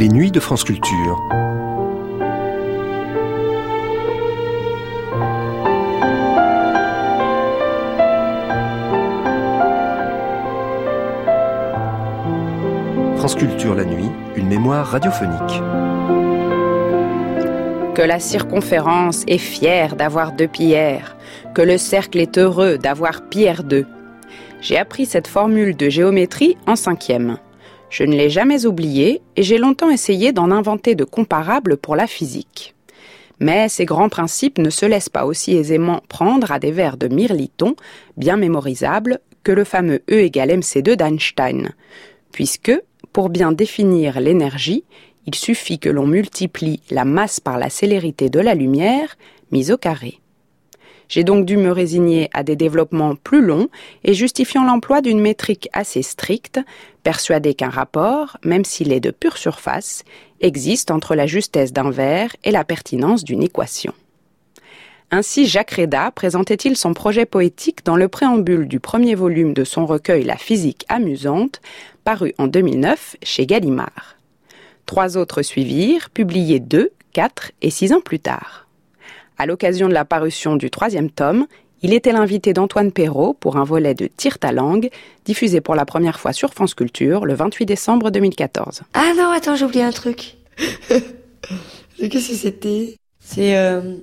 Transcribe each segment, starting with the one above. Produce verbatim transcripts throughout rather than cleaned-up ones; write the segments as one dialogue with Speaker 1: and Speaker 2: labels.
Speaker 1: Les nuits de France Culture. France Culture la nuit, une mémoire radiophonique.
Speaker 2: Que la circonférence est fière d'avoir deux pierres, que le cercle est heureux d'avoir pierre deux. J'ai appris cette formule de géométrie en cinquième. Je ne l'ai jamais oubliée et j'ai longtemps essayé d'en inventer de comparables pour la physique. Mais ces grands principes ne se laissent pas aussi aisément prendre à des vers de Mirliton, bien mémorisables, que le fameux E égale M C deux d'Einstein. Puisque, pour bien définir l'énergie, il suffit que l'on multiplie la masse par la célérité de la lumière, mise au carré. J'ai donc dû me résigner à des développements plus longs et justifiant l'emploi d'une métrique assez stricte, persuadé qu'un rapport, même s'il est de pure surface, existe entre la justesse d'un vers et la pertinence d'une équation. Ainsi Jacques Réda présentait-il son projet poétique dans le préambule du premier volume de son recueil La physique amusante, paru en deux mille neuf chez Gallimard. Trois autres suivirent, publiés deux, quatre et six ans plus tard. À l'occasion de la parution du troisième tome, il était l'invité d'Antoine Perrault pour un volet de Tire ta langue, diffusé pour la première fois sur France Culture le vingt-huit décembre deux mille quatorze.
Speaker 3: Ah non, attends, j'ai oublié un truc. Qu'est-ce que c'était ? C'est... Euh...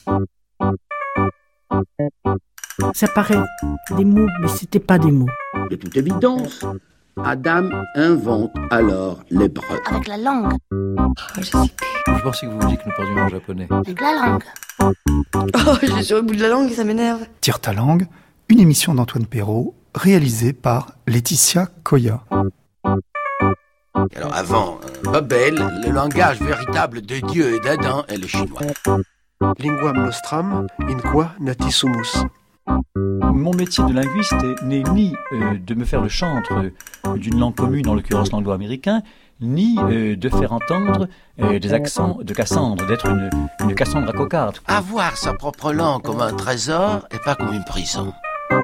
Speaker 4: Ça paraît des mots, mais c'était pas des mots.
Speaker 5: De toute évidence, Adam invente alors l'hébreu.
Speaker 6: Avec la langue.
Speaker 3: Oh, je sais plus.
Speaker 7: Je pensais que vous vouliez que nous parlions en japonais.
Speaker 6: Avec la langue.
Speaker 3: Oh, j'ai sur le bout de la langue et ça m'énerve.
Speaker 8: Tire ta langue, une émission d'Antoine Perrault, réalisée par Laetitia Koya.
Speaker 5: Alors avant euh, Babel, le langage véritable de Dieu et d'Adam est le chinois.
Speaker 1: Linguam nostram in qua natisumus.
Speaker 7: Mon métier de linguiste n'est ni euh, de me faire le chantre euh, d'une langue commune, en l'occurrence l'anglo-américain, ni euh, de faire entendre euh, des accents de Cassandre, d'être une, une Cassandre à cocarde.
Speaker 5: Avoir sa propre langue comme un trésor et pas comme une prison.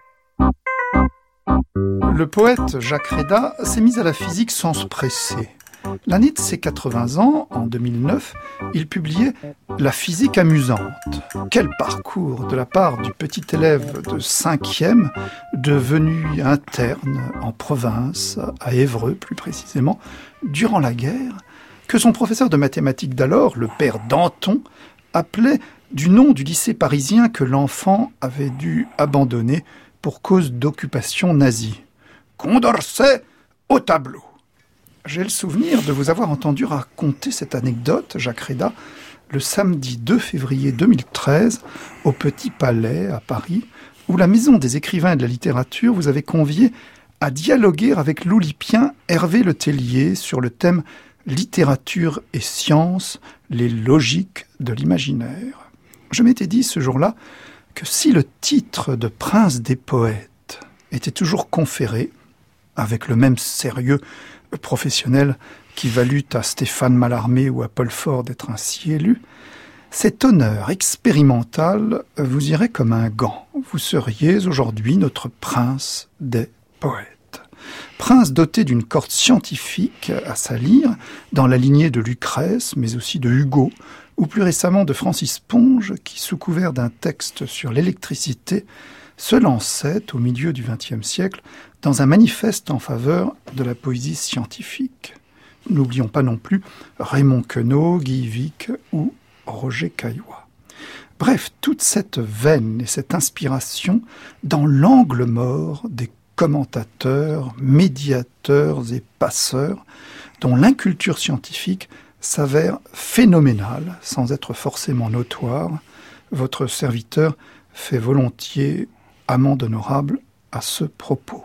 Speaker 8: Le poète Jacques Réda s'est mis à la physique sans se presser. L'année de ses quatre-vingts ans, en deux mille neuf, il publiait « La physique amusante ». Quel parcours de la part du petit élève de cinquième, devenu interne en province, à Évreux plus précisément, durant la guerre, que son professeur de mathématiques d'alors, le père Danton, appelait du nom du lycée parisien que l'enfant avait dû abandonner pour cause d'occupation nazie. « Condorcet au tableau ». J'ai le souvenir de vous avoir entendu raconter cette anecdote, Jacques Réda, le samedi deux février deux mille treize, au Petit Palais, à Paris, où la Maison des écrivains et de la littérature vous avait convié à dialoguer avec l'olympien Hervé Le Tellier sur le thème « Littérature et science, les logiques de l'imaginaire ». Je m'étais dit ce jour-là que si le titre de prince des poètes était toujours conféré, avec le même sérieux professionnel qui valut à Stéphane Mallarmé ou à Paul Fort d'être ainsi élu, cet honneur expérimental vous irait comme un gant. Vous seriez aujourd'hui notre prince des poètes. Prince doté d'une corde scientifique à sa lyre, dans la lignée de Lucrèce, mais aussi de Hugo, ou plus récemment de Francis Ponge, qui, sous couvert d'un texte sur l'électricité, se lançait, au milieu du vingtième siècle, dans un manifeste en faveur de la poésie scientifique. N'oublions pas non plus Raymond Queneau, Guy Vic ou Roger Caillois. Bref, toute cette veine et cette inspiration dans l'angle mort des commentateurs, médiateurs et passeurs, dont l'inculture scientifique s'avère phénoménale, sans être forcément notoire. Votre serviteur fait volontiers amende honorable à ce propos.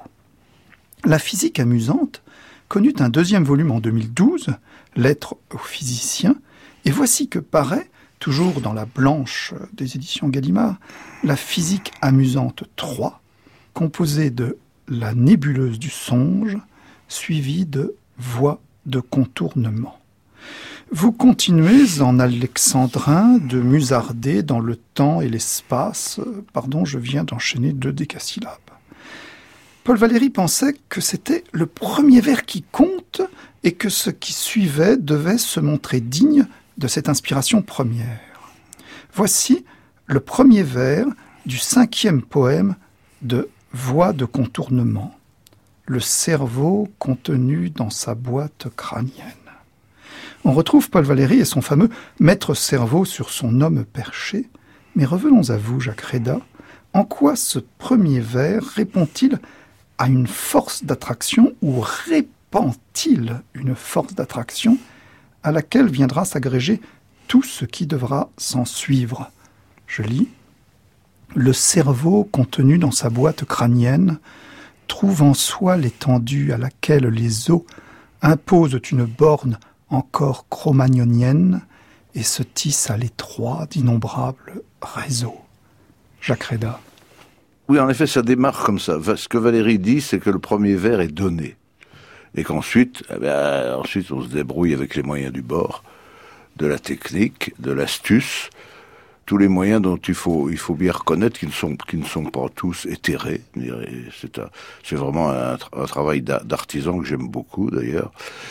Speaker 8: La physique amusante connut un deuxième volume en deux mille douze, Lettres aux physiciens, et voici que paraît, toujours dans la blanche des éditions Gallimard, La physique amusante trois, composée de La nébuleuse du songe, suivie de Voies de contournement. Vous continuez en alexandrin de musarder dans le temps et l'espace. Pardon, je viens d'enchaîner deux décasyllabes. Paul Valéry pensait que c'était le premier vers qui compte et que ce qui suivait devait se montrer digne de cette inspiration première. Voici le premier vers du cinquième poème de Voix de contournement, le cerveau contenu dans sa boîte crânienne. On retrouve Paul Valéry et son fameux maître cerveau sur son homme perché. Mais revenons à vous, Jacques Reda. En quoi ce premier vers répond-il à une force d'attraction ou répand-il une force d'attraction à laquelle viendra s'agréger tout ce qui devra s'en suivre? Je lis. Le cerveau contenu dans sa boîte crânienne trouve en soi l'étendue à laquelle les os imposent une borne encore cro-magnonienne et se tisse à l'étroit d'innombrables réseaux. Jacques Reda.
Speaker 6: Oui, en effet, ça démarre comme ça. Ce que Valéry dit, c'est que le premier vers est donné. Et qu'ensuite, eh bien, ensuite, on se débrouille avec les moyens du bord, de la technique, de l'astuce, tous les moyens dont il faut, il faut bien reconnaître qu'ils ne sont, qu'ils ne sont pas tous éthérés. C'est, un, c'est vraiment un, un travail d'artisan que j'aime beaucoup, d'ailleurs.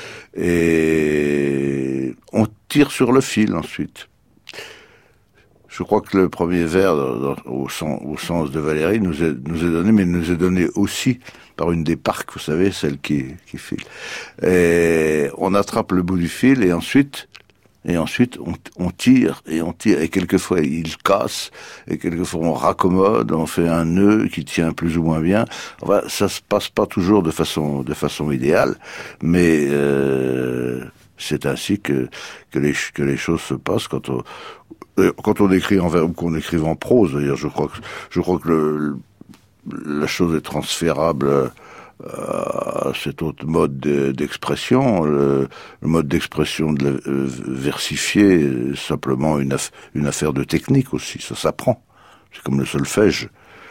Speaker 6: Et on tire sur le fil ensuite. Je crois que le premier vers, au sens, au sens de Valéry, nous est, nous est donné, mais il nous est donné aussi par une des parcs, vous savez, celle qui, qui file. Et on attrape le bout du fil et ensuite, et ensuite on, on tire et on tire et quelquefois il casse et quelquefois on raccommode, on fait un nœud qui tient plus ou moins bien. Enfin, ça se passe pas toujours de façon, de façon idéale, mais euh, c'est ainsi que que les que les choses se passent quand on Quand on écrit en vers ou qu'on écrive en prose, d'ailleurs, je crois que je crois que le, la chose est transférable à cet autre mode de, d'expression. Le, le mode d'expression de la, euh, versifié est simplement une, aff, une affaire de technique aussi. Ça s'apprend. C'est comme le solfège.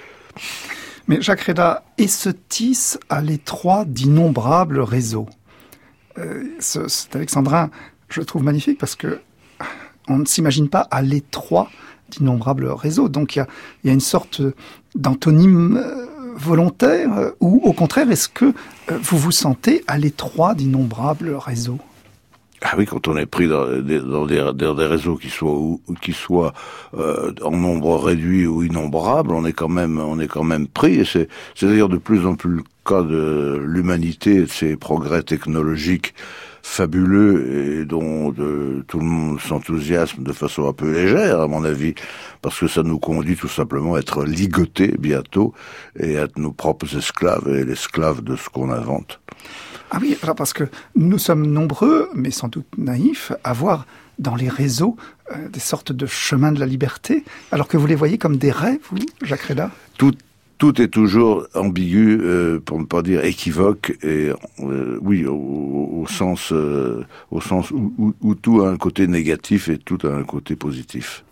Speaker 8: Mais Jacques Reda, et se tisse à l'étroit d'innombrables réseaux. Euh, ce, cet alexandrin, je le trouve magnifique parce que on ne s'imagine pas à l'étroit d'innombrables réseaux. Donc il y a, il y a une sorte d'antonyme euh, volontaire, euh, ou au contraire, est-ce que euh, vous vous sentez à l'étroit d'innombrables réseaux?
Speaker 6: Ah oui, quand on est pris dans des, dans des, dans des réseaux qui soient, ou, qui soient euh, en nombre réduit ou innombrable, on est quand même, on est quand même pris. Et c'est, c'est d'ailleurs de plus en plus le cas de l'humanité et de ses progrès technologiques fabuleux et dont de, tout le monde s'enthousiasme de façon un peu légère, à mon avis, parce que ça nous conduit tout simplement à être ligotés bientôt et à être nos propres esclaves et l'esclave de ce qu'on invente.
Speaker 8: Ah oui, alors parce que nous sommes nombreux, mais sans doute naïfs, à voir dans les réseaux euh, des sortes de chemins de la liberté, alors que vous les voyez comme des rêves, vous, Jacques Reda?
Speaker 6: Tout Tout est toujours ambigu, euh, pour ne pas dire équivoque, et euh, oui, au, au sens, euh, au sens où, où, où tout a un côté négatif et tout a un côté positif.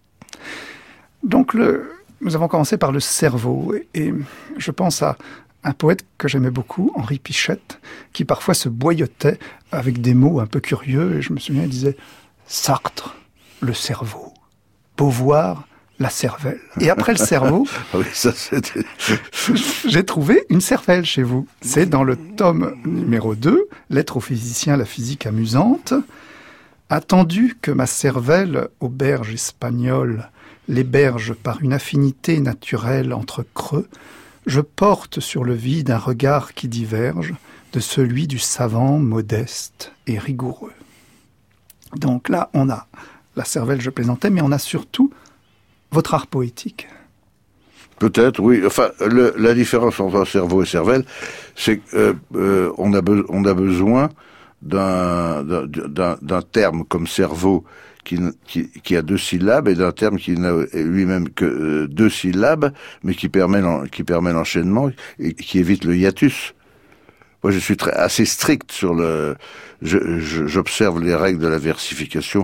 Speaker 8: Donc, le, nous avons commencé par le cerveau, et, et je pense à un poète que j'aimais beaucoup, Henri Pichette, qui parfois se boyottait avec des mots un peu curieux, et je me souviens, il disait « Sartre, le cerveau, Beauvoir, la cervelle. » Et après le cerveau,
Speaker 6: oui, ça, c'était...
Speaker 8: j'ai trouvé une cervelle chez vous. C'est dans le tome numéro deux, Lettre au physicien, la physique amusante. Attendu que ma cervelle, auberge espagnole, l'héberge par une affinité naturelle entre creux, je porte sur le vide un regard qui diverge de celui du savant modeste et rigoureux. Donc là, on a la cervelle, je plaisantais, mais on a surtout votre art poétique.
Speaker 6: Peut-être, oui. Enfin, le, la différence entre cerveau et cervelle, c'est qu'on euh, euh, a, be- on a besoin d'un, d'un, d'un terme comme cerveau qui, qui, qui a deux syllabes et d'un terme qui n'a lui-même que euh, deux syllabes, mais qui permet, qui permet l'enchaînement et qui évite le hiatus. Moi, je suis très, assez strict sur le... Je, je, j'observe les règles de la versification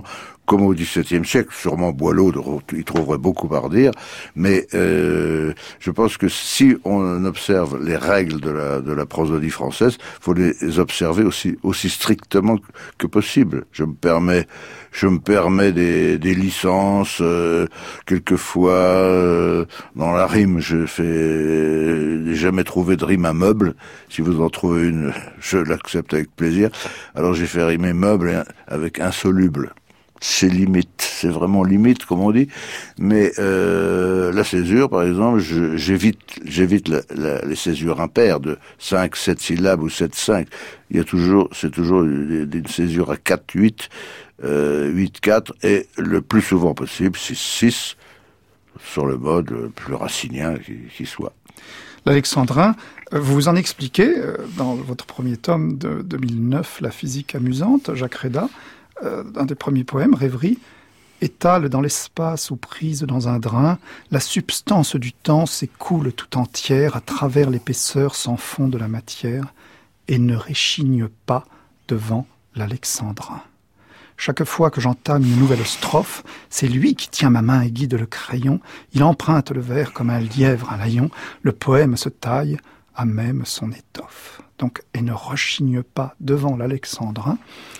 Speaker 6: comme au dix-septième siècle. Sûrement Boileau, il trouverait beaucoup à redire, mais euh, je pense que si on observe les règles de la, de la prosodie française, faut les observer aussi, aussi strictement que possible. Je me permets, je me permets des, des licences, euh, quelquefois, euh, dans la rime, je fais, j'ai jamais trouvé de rime à meuble. Si vous en trouvez une, je l'accepte avec plaisir. Alors j'ai fait rimer meuble avec insoluble. C'est limite, c'est vraiment limite, comme on dit. Mais euh, la césure, par exemple, je, j'évite, j'évite la, la, les césures impaires de cinq, sept syllabes ou sept, cinq. Il y a toujours, c'est toujours une, une césure à quatre, huit, euh, huit, quatre, et le plus souvent possible, c'est six, sur le mode le plus racinien qui, qui soit.
Speaker 8: L'alexandrin, vous en expliquez dans votre premier tome de deux mille neuf, La physique amusante, Jacques Réda. Euh, un des premiers poèmes, Rêverie, étale dans l'espace ou prise dans un drain, la substance du temps s'écoule tout entière à travers l'épaisseur sans fond de la matière et ne réchigne pas devant l'alexandrin. Chaque fois que j'entame une nouvelle strophe, c'est lui qui tient ma main et guide le crayon. Il emprunte le vers comme un lièvre un layon. Le poème se taille à même son étoffe. Donc, et ne rechigne pas devant l'alexandrin.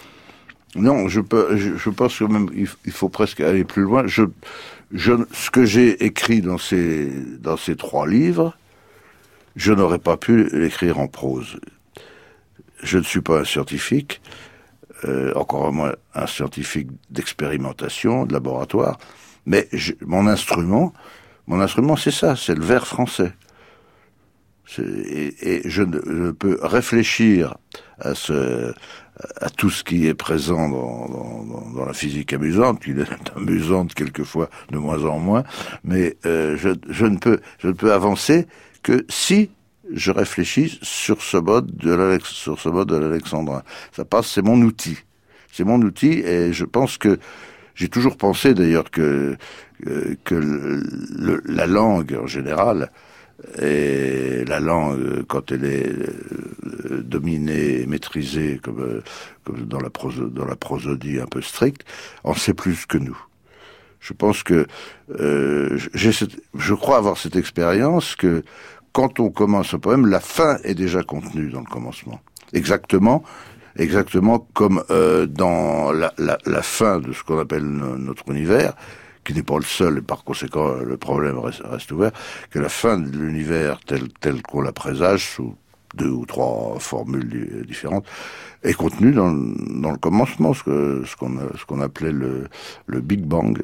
Speaker 6: Non, je, peux, je, je pense que même il faut presque aller plus loin. Je, je, ce que j'ai écrit dans ces, dans ces trois livres, je n'aurais pas pu l'écrire en prose. Je ne suis pas un scientifique, euh, encore moins un scientifique d'expérimentation, de laboratoire, mais je, mon instrument, mon instrument, c'est ça, c'est le vers français. C'est, et, et je, ne, je peux réfléchir à ce à tout ce qui est présent dans, dans, dans la physique amusante, qui est amusante quelquefois, de moins en moins, mais euh, je, je ne peux je ne peux avancer que si je réfléchis sur ce mode de l'Alex, sur ce mode de l'alexandrin. Ça passe, c'est mon outil, c'est mon outil, et je pense que j'ai toujours pensé d'ailleurs que euh, que le, le, la langue en général. Et la langue, quand elle est euh, dominée, maîtrisée, comme, euh, comme dans la prose, dans la prosodie un peu stricte, en sait plus que nous. Je pense que euh, j'ai cette, je crois avoir cette expérience que quand on commence un poème, la fin est déjà contenue dans le commencement. Exactement, exactement comme euh, dans la, la, la fin de ce qu'on appelle notre univers, qui n'est pas le seul, et par conséquent le problème reste, reste ouvert, que la fin de l'univers tel, tel qu'on la présage, sous deux ou trois formules différentes, est contenue dans, dans le commencement, ce, que, ce, qu'on, ce qu'on appelait le, le Big Bang.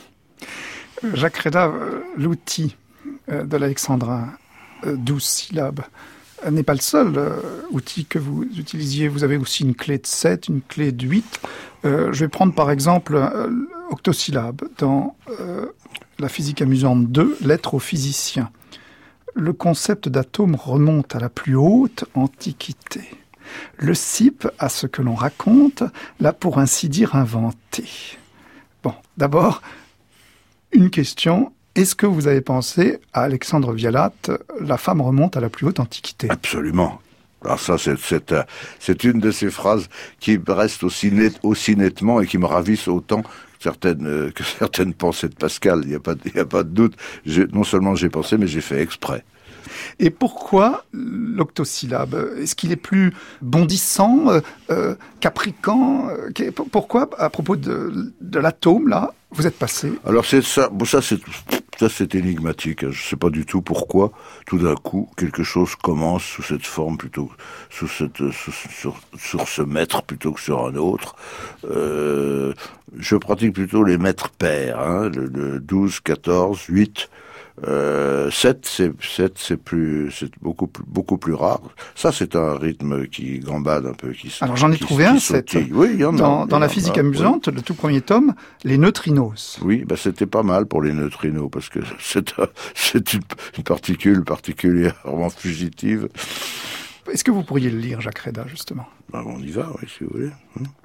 Speaker 8: Jacques Réda, l'outil de l'alexandrin, douze syllabes, n'est pas le seul euh, outil que vous utilisiez. Vous avez aussi une clé de sept, une clé de huit. Euh, je vais prendre par exemple euh, octosyllabe dans euh, La physique amusante deux, Lettre aux physiciens. Le concept d'atome remonte à la plus haute antiquité. Le cipe, à ce que l'on raconte, l'a pour ainsi dire inventé. Bon, d'abord, une question. Est-ce que vous avez pensé à Alexandre Vialat, la femme remonte à la plus haute antiquité?
Speaker 6: Absolument. Alors ça, c'est, c'est, c'est une de ces phrases qui restent aussi, net, aussi nettement et qui me ravissent autant que certaines, que certaines pensées de Pascal. Il n'y a pas, il n'y a pas de doute. J'ai, non seulement j'ai pensé, mais j'ai fait exprès.
Speaker 8: Et pourquoi l'octosyllabe? Est-ce qu'il est plus bondissant, euh, capricant? euh, Pourquoi, à propos de, de l'atome, là, vous êtes passé?
Speaker 6: Alors c'est ça, bon, ça c'est ça c'est énigmatique. Je sais pas du tout pourquoi. Tout d'un coup, quelque chose commence sous cette forme plutôt, sous cette, sous, sur, sur ce mètre plutôt que sur un autre. Euh, je pratique plutôt les mètres pairs, hein, le, le douze, quatorze, huit. Euh, sept, c'est, sept, c'est plus, c'est beaucoup plus, beaucoup plus rare. Ça, c'est un rythme qui gambade un peu, qui
Speaker 8: Alors, j'en ai
Speaker 6: qui,
Speaker 8: trouvé
Speaker 6: qui
Speaker 8: un,
Speaker 6: sept.
Speaker 8: sept.
Speaker 6: Oui, il y en a.
Speaker 8: Dans, dans La physique
Speaker 6: a,
Speaker 8: amusante, oui. Le tout premier tome, les neutrinos.
Speaker 6: Oui, bah, c'était pas mal pour les neutrinos, parce que c'est, c'est une, une particule particulièrement fugitive.
Speaker 8: Est-ce que vous pourriez le lire, Jacques Réda, justement?
Speaker 6: Bah, on y va, oui, si vous voulez.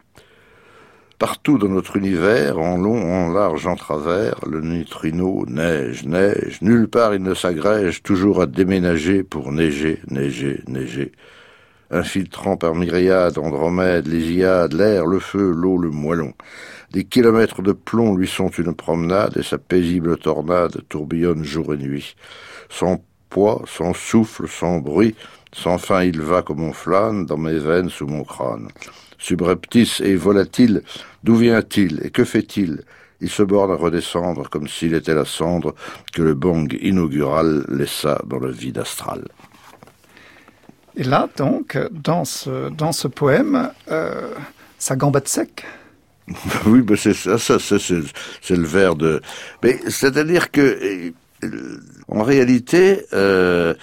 Speaker 6: Partout dans notre univers, en long, en large, en travers, le neutrino neige, neige, nulle part il ne s'agrège, toujours à déménager pour neiger, neiger, neiger. Infiltrant par myriades, Andromède, l'Hésiade, l'air, le feu, l'eau, le moellon. Des kilomètres de plomb lui sont une promenade, et sa paisible tornade tourbillonne jour et nuit. Sans poids, sans souffle, sans bruit, sans fin il va comme on flâne dans mes veines sous mon crâne. Subreptice et volatile, d'où vient-il et que fait-il ? Il se borne à redescendre comme s'il était la cendre que le bang inaugural laissa dans le vide astral.
Speaker 8: Et là, donc, dans ce, dans ce poème, euh, ça gambade sec.
Speaker 6: Oui, ben c'est ça, ça c'est, c'est, c'est le vers de... Mais c'est-à-dire que, en réalité, euh,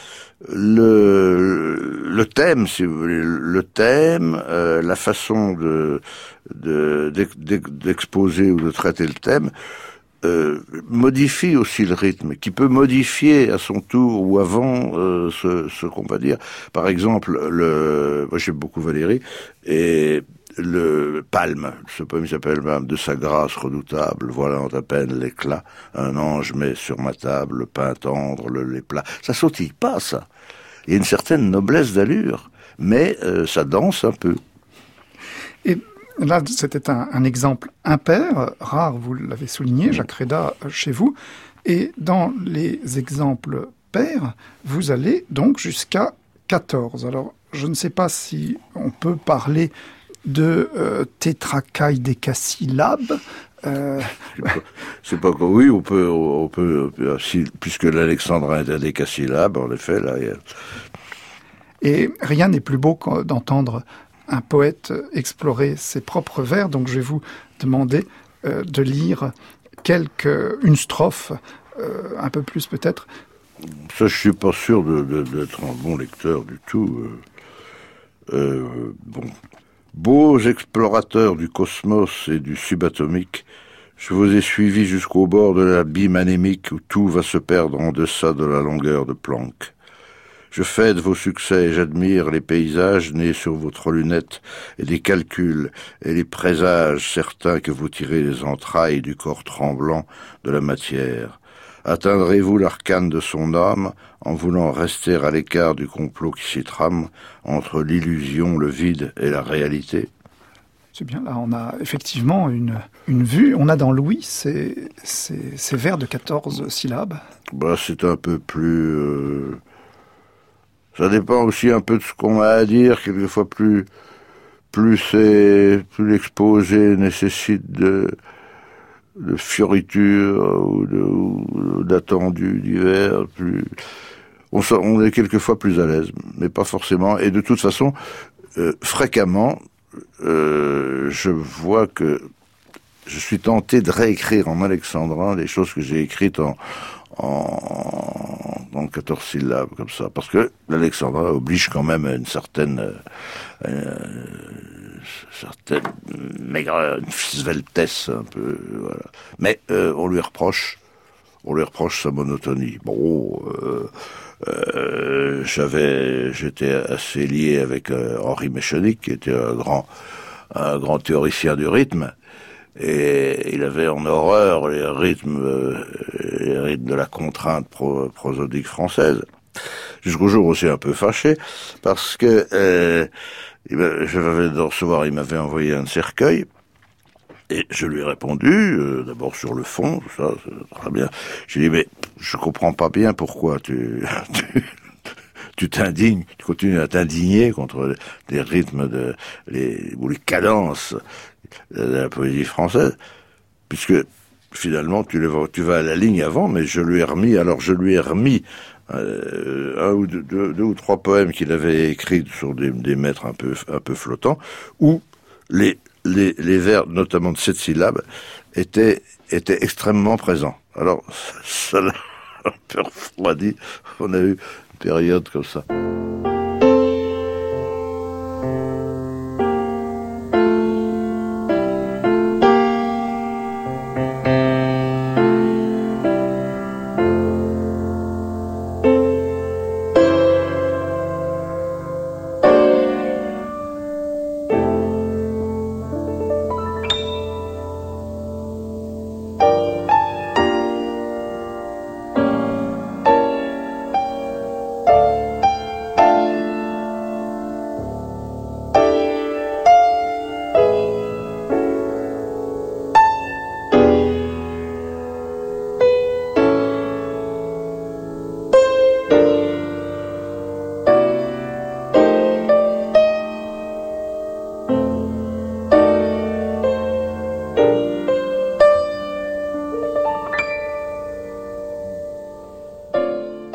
Speaker 6: le, le thème, si vous voulez, le thème, euh, la façon de, de, d'exposer ou de traiter le thème, euh, modifie aussi le rythme, qui peut modifier à son tour ou avant euh, ce, ce qu'on va dire. Par exemple, le, moi j'aime beaucoup Valéry, et le Palme, ce poème s'appelle même De sa grâce redoutable, voilà à peine l'éclat, un ange met sur ma table le pain tendre, le lait plat. Ça sautille pas, ça. Il y a une certaine noblesse d'allure, mais euh, ça danse un peu.
Speaker 8: Et là, c'était un, un exemple impair, rare, vous l'avez souligné, Jacques Réda, chez vous. Et dans les exemples pairs, vous allez donc jusqu'à quatorze. Alors, je ne sais pas si on peut parler de euh, tétracaïdécasyllabe. Euh...
Speaker 6: C'est pas, c'est pas que oui, on peut, on peut, si, puisque l'alexandrin est un décasyllabe, en effet, là. Il y a...
Speaker 8: Et rien n'est plus beau d'entendre un poète explorer ses propres vers, donc je vais vous demander euh, de lire quelque, une strophe, euh, un peu plus peut-être.
Speaker 6: Ça, je suis pas sûr de, de, d'être un bon lecteur du tout. Euh, euh, bon. Beaux explorateurs du cosmos et du subatomique, je vous ai suivis jusqu'au bord de l'abîme anémique où tout va se perdre en deçà de la longueur de Planck. Je fête vos succès et j'admire les paysages nés sur votre lunette et les calculs et les présages certains que vous tirez des entrailles du corps tremblant de la matière. Atteindrez-vous l'arcane de son âme en voulant rester à l'écart du complot qui s'y trame entre l'illusion, le vide et la réalité?
Speaker 8: C'est bien, là on a effectivement une, une vue. On a dans Louis ces, ces, ces vers de quatorze syllabes.
Speaker 6: Bah, c'est un peu plus... Euh... Ça dépend aussi un peu de ce qu'on a à dire. Quelquefois plus, plus, c'est, plus l'exposé nécessite de... de fioritures ou, de, ou d'attendus divers, plus... on, on est quelquefois plus à l'aise, mais pas forcément. Et de toute façon, euh, fréquemment, euh, je vois que je suis tenté de réécrire en alexandrin des choses que j'ai écrites en, en, en quatorze syllabes, comme ça, parce que l'alexandrin oblige quand même à une certaine... Euh, certaine maigre, une sveltesse un peu, voilà. Mais euh, on lui reproche, on lui reproche sa monotonie. Bon, euh, euh, j'avais, j'étais assez lié avec euh, Henri Méchanic, qui était un grand, un grand théoricien du rythme, et il avait en horreur les rythmes, euh, les rythmes de la contrainte pro, prosodique française. Jusqu'au jour aussi un peu fâché, parce que euh, je venais de recevoir, il m'avait envoyé un cercueil, et je lui ai répondu, euh, d'abord sur le fond, tout ça, c'est très bien. J'ai dit, mais je comprends pas bien pourquoi tu, tu, tu t'indignes, tu continues à t'indigner contre les rythmes de, les, ou les cadences de la poésie française, puisque finalement tu, les, tu vas à la ligne avant, mais je lui ai remis, alors je lui ai remis Euh, un ou deux, deux, deux ou trois poèmes qu'il avait écrits sur des, des mètres un peu, un peu flottants, où les, les, les vers, notamment de sept syllabes, étaient, étaient extrêmement présents. Alors, ça l'a un peu refroidi. On a eu une période comme ça.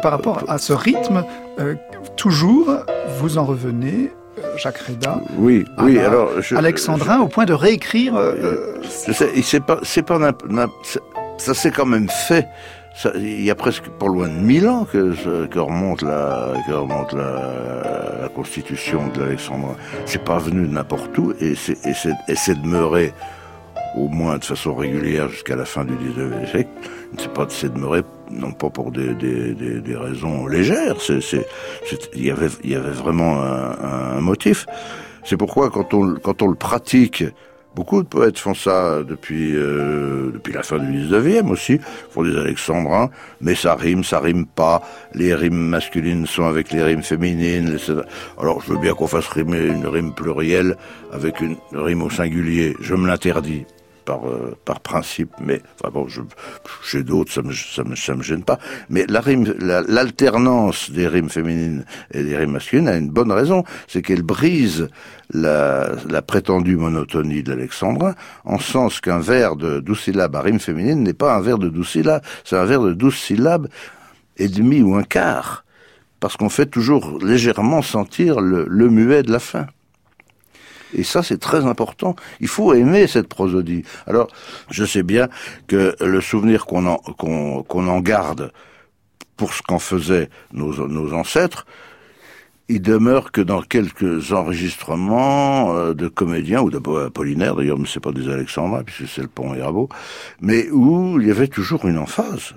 Speaker 8: par rapport à ce rythme, euh, toujours, vous en revenez, Jacques Reda,
Speaker 6: oui,
Speaker 8: à
Speaker 6: oui,
Speaker 8: la,
Speaker 6: alors, je,
Speaker 8: alexandrin,
Speaker 6: je,
Speaker 8: au point de réécrire... Euh,
Speaker 6: je sais, c'est pas, c'est pas, ça s'est quand même fait. Ça, il y a presque pas loin de mille ans que, que remonte la, que remonte la, la constitution de l'Alexandrin. C'est pas venu de n'importe où et c'est, et c'est, et c'est demeuré au moins de façon régulière jusqu'à la fin du dix-neuvième siècle. C'est pas, c'est demeuré non pas pour des, des, des, des raisons légères. C'est, c'est, c'est, il y avait, il y avait vraiment un, un motif. C'est pourquoi quand on, quand on le pratique. Beaucoup de poètes font ça depuis euh, depuis la fin du dix-neuvième aussi, font des alexandrins, mais ça rime, ça rime pas. Les rimes masculines sont avec les rimes féminines. Les... Alors je veux bien qu'on fasse rimer une rime plurielle avec une rime au singulier. Je me l'interdis par euh, par principe, mais enfin bon, je, chez d'autres ça me ça me ça me gêne pas. Mais la rime, la, l'alternance des rimes féminines et des rimes masculines a une bonne raison, c'est qu'elle brise la, la prétendue monotonie de l'alexandrin, en sens qu'un vers de douze syllabes à rime féminine n'est pas un vers de douze syllabes, c'est un vers de douze syllabes et demi ou un quart, parce qu'on fait toujours légèrement sentir le, le muet de la fin. Et ça, c'est très important. Il faut aimer cette prosodie. Alors, je sais bien que le souvenir qu'on en, qu'on, qu'on en garde pour ce qu'en faisaient nos, nos ancêtres, il demeure que dans quelques enregistrements euh, de comédiens, ou d'Apollinaire d'ailleurs, mais c'est pas des alexandrins, puisque c'est le pont Mirabeau, mais où il y avait toujours une emphase.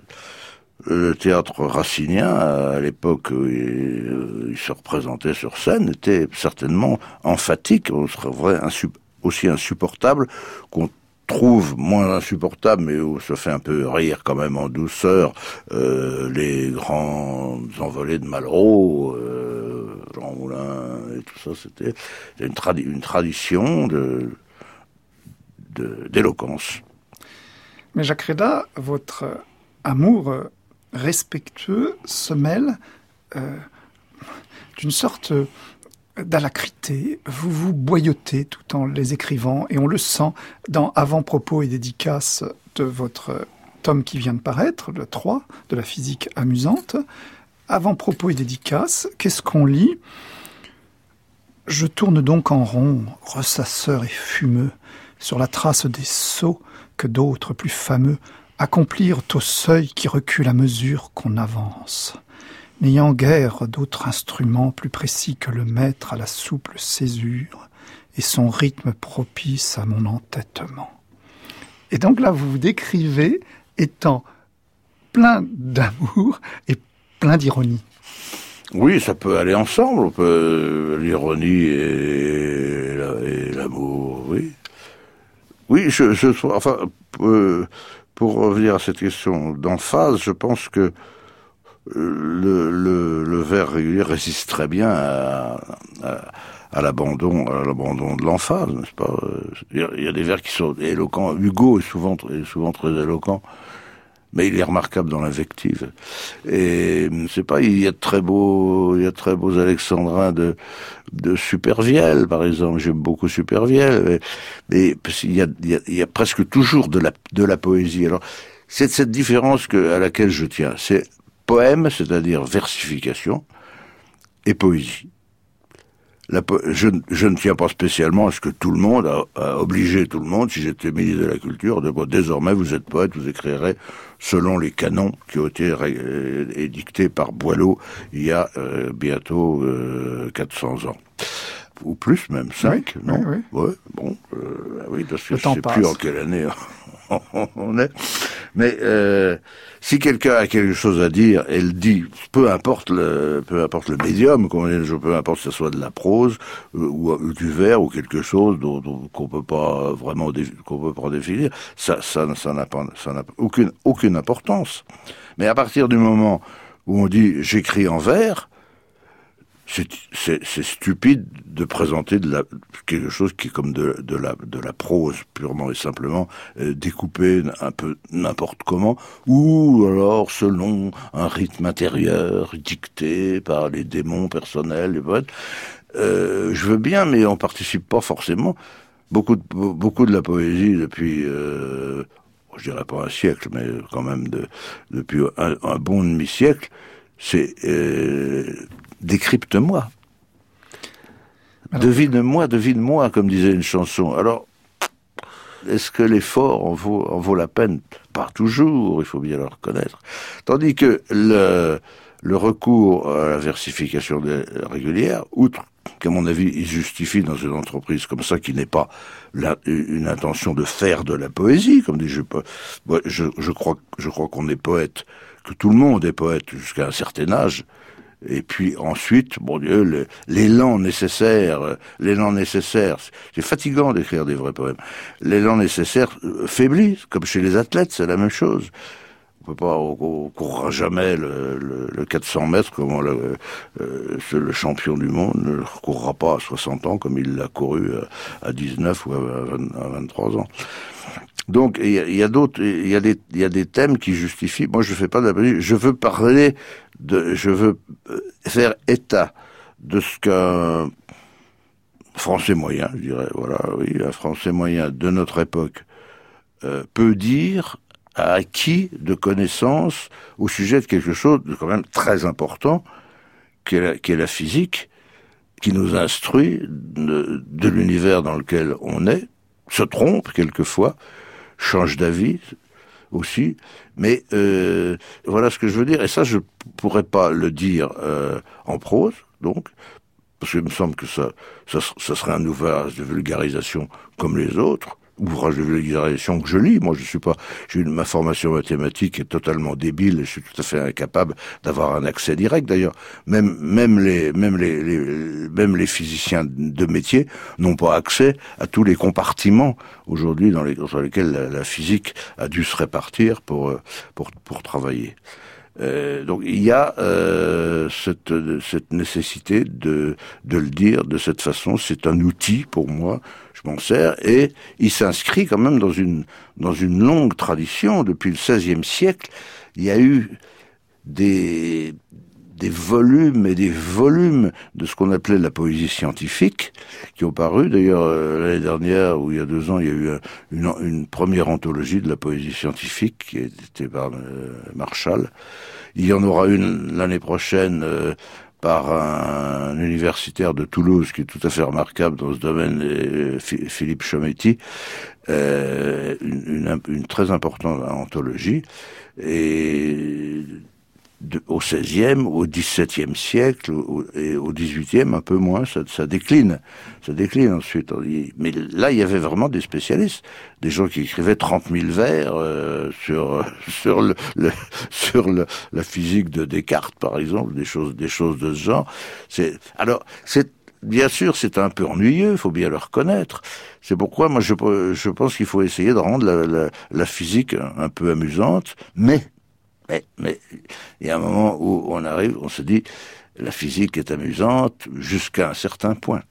Speaker 6: Le théâtre racinien, à l'époque où il, il se représentait sur scène, était certainement emphatique, on serait insu- aussi insupportable qu'on trouve moins insupportable, mais où ça fait un peu rire quand même en douceur, euh, les grands envolées de Malraux, euh, Jean Moulin et tout ça, c'était une, tradi- une tradition de, de, d'éloquence.
Speaker 8: Mais Jacques Reda, votre amour respectueux se mêle euh, d'une sorte d'alacrité. Vous vous boyauttez tout en les écrivant, et on le sent dans Avant-propos et dédicaces de votre tome qui vient de paraître, le trois, de la physique amusante. Avant-propos et dédicaces, qu'est-ce qu'on lit ? Je tourne donc en rond, ressasseur et fumeux, sur la trace des sauts que d'autres plus fameux accomplirent au seuil qui recule à mesure qu'on avance, n'ayant guère d'autre instrument plus précis que le maître à la souple césure et son rythme propice à mon entêtement. Et donc là, vous vous décrivez étant plein d'amour et plein d'ironie.
Speaker 6: Oui, ça peut aller ensemble, on peut, l'ironie et, la, et l'amour, oui. Oui, je, je enfin, euh, pour revenir à cette question d'emphase, je pense que le, le, le vers régulier résiste très bien à, à, à l'abandon, à l'abandon de l'emphase, n'est-ce pas ? Il y a des vers qui sont éloquents. Hugo est souvent, est souvent très éloquent, mais il est remarquable dans l'invective. Et c'est pas, il y a de très beaux, il y a de très beaux alexandrins de de Supervielle, par exemple. J'aime beaucoup Supervielle, mais, mais il y a, il y a, il y a presque toujours de la de la poésie. Alors c'est cette différence que à laquelle je tiens. C'est poème, c'est-à-dire versification, et poésie. La po- je, je ne tiens pas spécialement à ce que tout le monde a, a obligé tout le monde, si j'étais ministre de la Culture, de bon, désormais vous êtes poète, vous écrirez selon les canons qui ont été ré- édictés par Boileau il y a euh, bientôt euh, quatre cents ans. Ou plus même, cinq,
Speaker 8: oui,
Speaker 6: non
Speaker 8: oui, oui.
Speaker 6: Ouais, bon, euh, oui, parce que
Speaker 8: Le
Speaker 6: je
Speaker 8: temps
Speaker 6: sais
Speaker 8: passe.
Speaker 6: plus en quelle année on est. Mais euh, si quelqu'un a quelque chose à dire, elle dit, peu importe le, peu importe le médium, peu importe que ce soit de la prose euh, ou, ou du vers ou quelque chose dont, dont, qu'on peut pas vraiment dé, qu'on peut pas définir, ça, ça, ça n'a pas, ça n'a aucune, aucune importance. Mais à partir du moment où on dit j'écris en vers, C'est, c'est, c'est stupide de présenter de la, quelque chose qui est comme de, de, la, de la prose purement et simplement euh, découpée un peu n'importe comment, ou alors selon un rythme intérieur dicté par les démons personnels des poètes. Euh, je veux bien, mais on participe pas forcément. Beaucoup de, beaucoup de la poésie depuis, euh, je dirais pas un siècle, mais quand même de, depuis un, un bon demi-siècle, c'est euh, décrypte-moi. Alors, devine-moi, devine-moi, comme disait une chanson. Alors, est-ce que l'effort en vaut, en vaut la peine? Pas toujours, il faut bien le reconnaître. Tandis que le, le recours à la versification régulière, outre qu'à mon avis, il justifie dans une entreprise comme ça, qui n'est pas la, une intention de faire de la poésie, comme dit je peux, je, je crois, je crois qu'on est poète, que tout le monde est poète jusqu'à un certain âge. Et puis ensuite, bon Dieu, le, l'élan nécessaire, l'élan nécessaire, c'est fatigant d'écrire des vrais poèmes. L'élan nécessaire faiblit, comme chez les athlètes, c'est la même chose. On peut pas, on, on courra jamais le, le, le quatre cents mètres comme on le, euh, le champion du monde ne courra pas à soixante ans comme il l'a couru à, à dix-neuf ou à, vingt, à vingt-trois ans. Donc il y a, y a d'autres, il y a des, il y a des thèmes qui justifient. Moi, je fais pas de la poésie. Je veux parler de, je veux faire état de ce qu'un Français moyen, je dirais, voilà, oui, un Français moyen de notre époque euh, peut dire a acquis de connaissances au sujet de quelque chose de quand même très important, qui est la, qui est la physique, qui nous instruit de, de l'univers dans lequel on est, se trompe quelquefois, change d'avis aussi, mais euh, voilà ce que je veux dire, et ça je pourrais pas le dire euh, en prose, donc, parce qu'il me semble que ça, ça, ça serait un ouvrage de vulgarisation comme les autres, ouvrage de vulgarisation que je lis. Moi, je suis pas, j'ai une, ma formation mathématique est totalement débile et je suis tout à fait incapable d'avoir un accès direct. D'ailleurs, même, même les, même les, les, même les physiciens de métier n'ont pas accès à tous les compartiments aujourd'hui dans, les, dans lesquels la, la physique a dû se répartir pour, pour, pour travailler. Euh, donc il y a euh, cette, cette nécessité de, de le dire de cette façon. C'est un outil pour moi, je m'en sers, et il s'inscrit quand même dans une, dans une longue tradition. Depuis le seizième siècle, il y a eu des, des volumes et des volumes de ce qu'on appelait la poésie scientifique, qui ont paru d'ailleurs euh, l'année dernière, ou il y a deux ans, il y a eu une, une première anthologie de la poésie scientifique qui a été par euh, Marshall. Il y en aura une l'année prochaine euh, par un, un universitaire de Toulouse qui est tout à fait remarquable dans ce domaine, euh, Philippe Chometti, euh, une, une, une très importante anthologie. Et de, au seizième, au dix-septième siècle, au, et au dix-huitième, un peu moins, ça, ça décline. Ça décline ensuite. Mais là, il y avait vraiment des spécialistes, des gens qui écrivaient trente mille vers euh, sur sur le, le sur le, la physique de Descartes, par exemple, des choses des choses de ce genre. C'est alors c'est bien sûr, c'est un peu ennuyeux, il faut bien le reconnaître. C'est pourquoi moi je je pense qu'il faut essayer de rendre la, la, la physique un peu amusante, mais Mais, mais il y a un moment où on arrive, on se dit, la physique est amusante jusqu'à un certain point.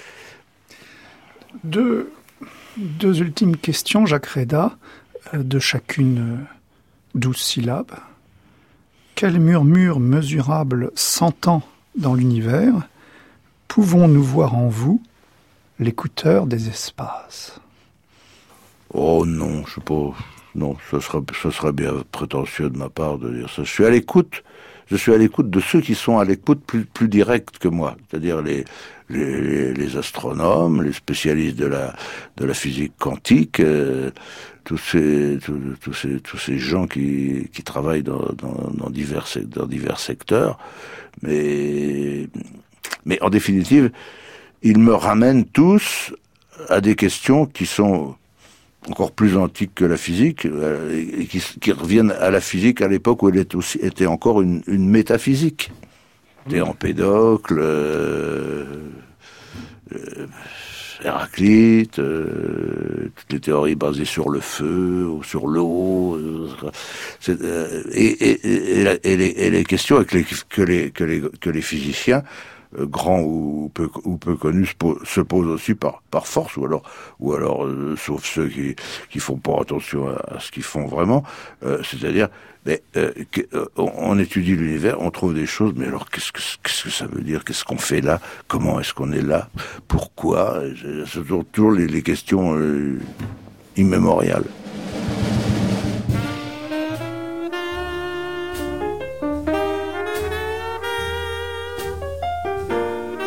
Speaker 8: Deux, deux ultimes questions, Jacques Reda, de chacune douze syllabes. Quel murmure mesurable s'entend dans l'univers? Pouvons-nous voir en vous l'écouteur des espaces?
Speaker 6: Oh non, je sais pas... Non, ce serait, ce serait bien prétentieux de ma part de dire ça. Je suis à l'écoute, je suis à l'écoute de ceux qui sont à l'écoute plus, plus directe que moi, c'est-à-dire les, les, les astronomes, les spécialistes de la, de la physique quantique, euh, tous ces, tous, tous ces, tous ces gens qui, qui travaillent dans, dans, dans divers, dans divers secteurs. Mais, mais en définitive, ils me ramènent tous à des questions qui sont encore plus antiques que la physique, euh, et qui, qui reviennent à la physique à l'époque où elle était, aussi, était encore une, une métaphysique. Des Empédocle, euh, euh, Héraclite, euh, toutes les théories basées sur le feu ou sur l'eau, euh, c'est, euh, et, et, et, la, et, les, et les questions avec les, que, les, que, les, que les physiciens Euh, grands ou peu, ou peu connus se, po- se posent aussi par, par force, ou alors, ou alors euh, sauf ceux qui qui font pas attention à, à ce qu'ils font vraiment, euh, c'est-à-dire, mais, euh, que, euh, on, on étudie l'univers, on trouve des choses, mais alors qu'est-ce que qu'est-ce que ça veut dire? Qu'est-ce qu'on fait là? Comment est-ce qu'on est là? Pourquoi? C'est toujours, toujours les, les questions euh, immémoriales.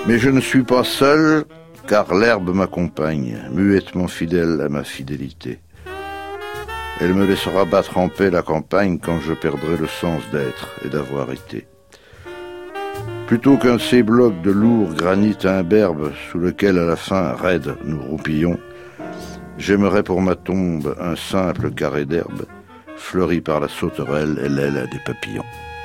Speaker 6: Mais je ne suis pas seul, car l'herbe m'accompagne, muettement fidèle à ma fidélité. Elle me laissera battre en paix la campagne quand je perdrai le sens d'être et d'avoir été. Plutôt qu'un de ces blocs de lourd granit imberbe sous lequel à la fin, raide, nous roupillons, j'aimerais pour ma tombe un simple carré d'herbe, fleuri par la sauterelle et l'aile des papillons.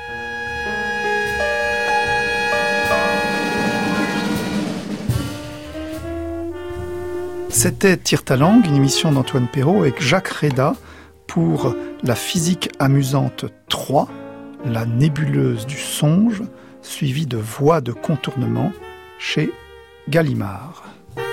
Speaker 8: C'était Tire ta langue, une émission d'Antoine Perrault avec Jacques Reda pour La physique amusante trois, la nébuleuse du songe, suivie de Voix de contournement chez Gallimard.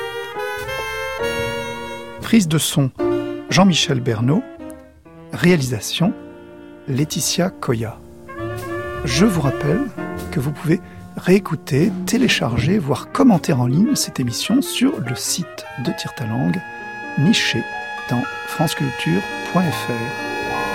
Speaker 8: Prise de son, Jean-Michel Bernot. Réalisation, Laetitia Coya. Je vous rappelle que vous pouvez réécouter, télécharger, voire commenter en ligne cette émission sur le site de Tire ta langue, niché dans franceculture point f r.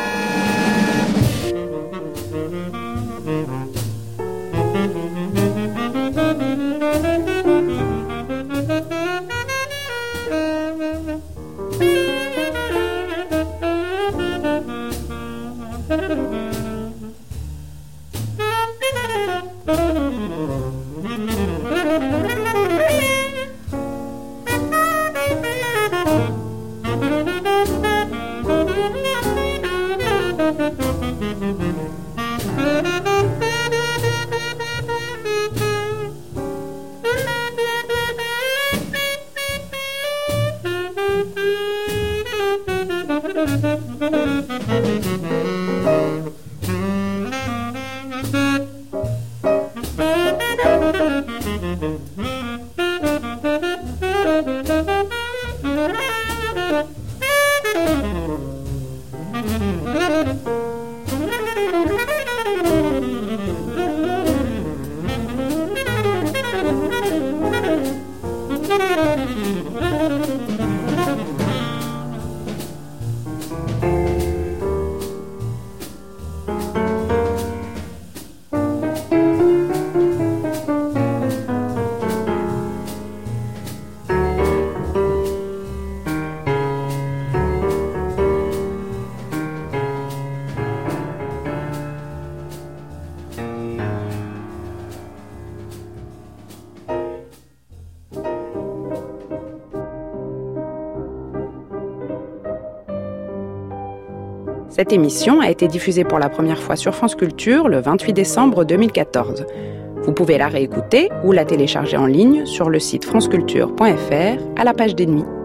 Speaker 2: Cette émission a été diffusée pour la première fois sur France Culture le vingt-huit décembre deux mille quatorze. Vous pouvez la réécouter ou la télécharger en ligne sur le site franceculture point f r à la page d'ennemis.